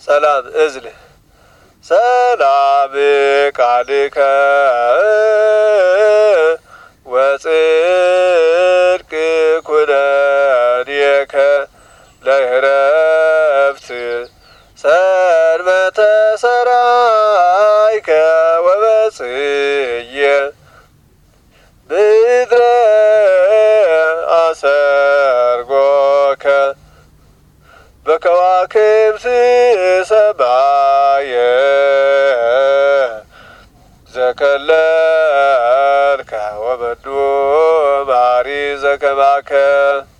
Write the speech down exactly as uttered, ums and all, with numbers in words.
ሰላም እዝል ሰላም ቃልከ ወጽድቅ ኩነኔከ ለዕረፍት ሰንበተ ሰራይከ ወበጽየ ምድረ አሰርጎከ በከዋክብት ሰማየ ዘከለልከ ወበዱ ማሪ ዘከማከ